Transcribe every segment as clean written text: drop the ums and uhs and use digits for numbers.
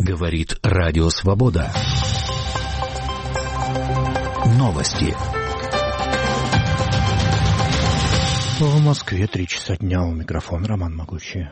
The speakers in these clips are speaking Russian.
Говорит Радио Свобода. Новости. В Москве 3 часа дня. У микрофона Роман Могучий.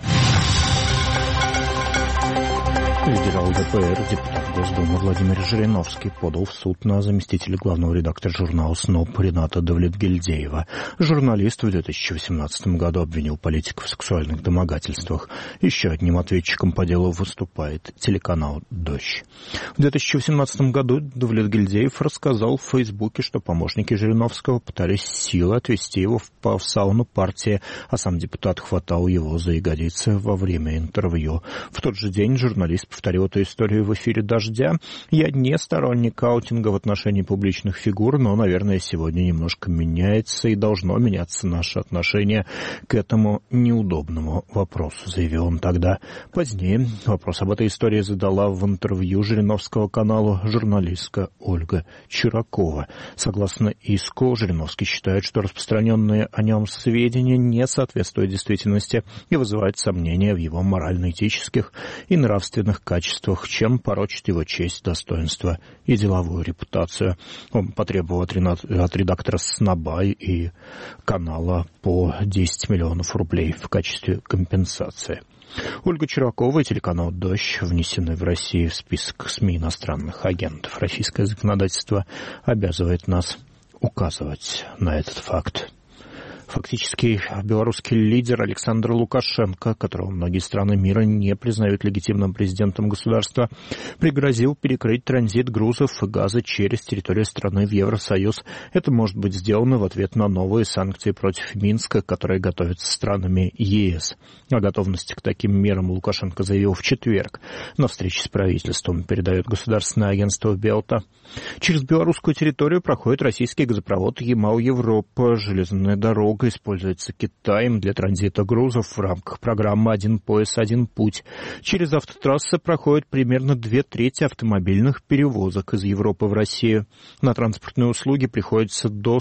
Лидер ЛДПР, депутат Госдумы Владимир Жириновский подал в суд на заместителя главного редактора журнала «СНОП» Рената Давлетгильдеева. Журналист в 2018 году обвинил политика в сексуальных домогательствах. Еще одним ответчиком по делу выступает телеканал «Дождь». В 2018 году Давлетгильдеев рассказал в Фейсбуке, что помощники Жириновского пытались силой отвести его в сауну партии, а сам депутат хватал его за ягодицы во время интервью. В тот же день журналист повторил эту историю в эфире «Дождя». Я не сторонник аутинга в отношении публичных фигур, но, наверное, сегодня немножко меняется и должно меняться наше отношение к этому неудобному вопросу, заявил он тогда. Позднее вопрос об этой истории задала в интервью Жириновского каналу журналистка Ольга Чуракова. Согласно иску, Жириновский считает, что распространенные о нем сведения не соответствуют действительности и вызывают сомнения в его морально-этических и нравственных качествах, чем порочит его честь, достоинство и деловую репутацию. Он потребовал от редактора «Сноба» и канала по 10 миллионов рублей в качестве компенсации. Ольга Чуракова и телеканал «Дождь» внесены в Россию в список СМИ иностранных агентов. Российское законодательство обязывает нас указывать на этот факт. Фактически белорусский лидер Александр Лукашенко, которого многие страны мира не признают легитимным президентом государства, пригрозил перекрыть транзит грузов и газа через территорию страны в Евросоюз. Это может быть сделано в ответ на новые санкции против Минска, которые готовятся странами ЕС. О готовности к таким мерам Лукашенко заявил в четверг на встрече с правительством, передает государственное агентство «Белта». Через белорусскую территорию проходит российский газопровод «Ямал-Европа». Железная дорога используется Китаем для транзита грузов в рамках программы «Один пояс, один путь». Через автотрассы проходит примерно 2/3 автомобильных перевозок из Европы в Россию. На транспортные услуги приходится до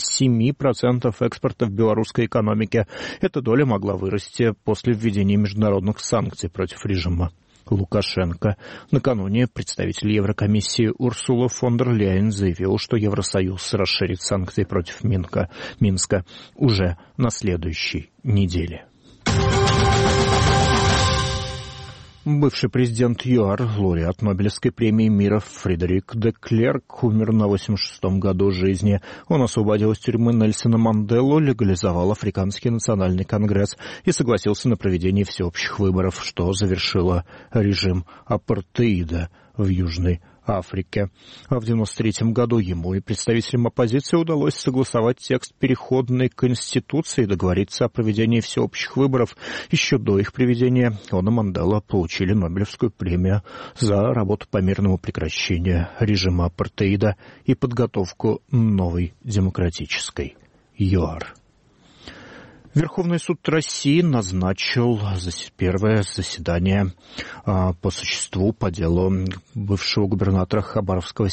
47% экспорта в белорусской экономике. Эта доля могла вырасти после введения международных санкций против режима Лукашенко. Накануне представитель Еврокомиссии Урсула фон дер Ляйен заявил, что Евросоюз расширит санкции против Минска уже на следующей неделе. Бывший президент ЮАР, лауреат Нобелевской премии мира Фредерик де Клерк умер на 86-м году жизни. Он освободил из тюрьмы Нельсона Манделу, легализовал Африканский национальный конгресс и согласился на проведение всеобщих выборов, что завершило режим апартеида в Южной Африке. А в 1993 году ему и представителям оппозиции удалось согласовать текст переходной конституции и договориться о проведении всеобщих выборов. Еще до их проведения он и Мандела получили Нобелевскую премию за работу по мирному прекращению режима апартеида и подготовку новой демократической ЮАР. Верховный суд России назначил первое заседание по существу по делу бывшего губернатора Хабаровского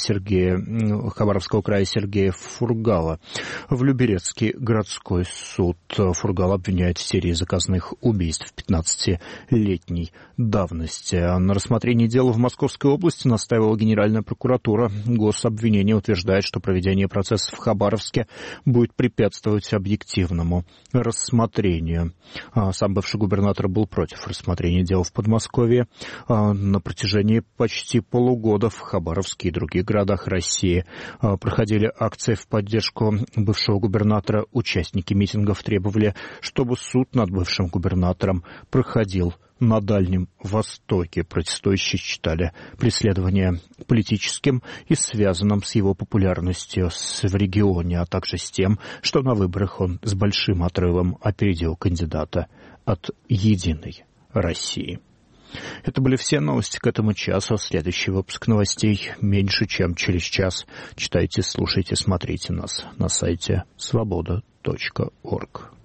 края Сергея Фургала. В Люберецкий городской суд Фургал обвиняет в серии заказных убийств 15-летней давности. На рассмотрении дела в Московской области настаивала Генеральная прокуратура. Гособвинение утверждает, что проведение процесса в Хабаровске будет препятствовать объективному рассмотрению. Сам бывший губернатор был против рассмотрения дел в Подмосковье. На протяжении почти полугода в Хабаровске и других городах России проходили акции в поддержку бывшего губернатора. Участники митингов требовали, чтобы суд над бывшим губернатором проходил на Дальнем Востоке. Протестующие считали преследование политическим и связанным с его популярностью в регионе, а также с тем, что на выборах он с большим отрывом опередил кандидата от «Единой России». Это были все новости к этому часу. Следующий выпуск новостей меньше, чем через час. Читайте, слушайте, смотрите нас на сайте svoboda.org.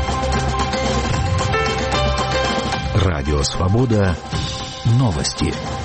Радио «Свобода». Новости.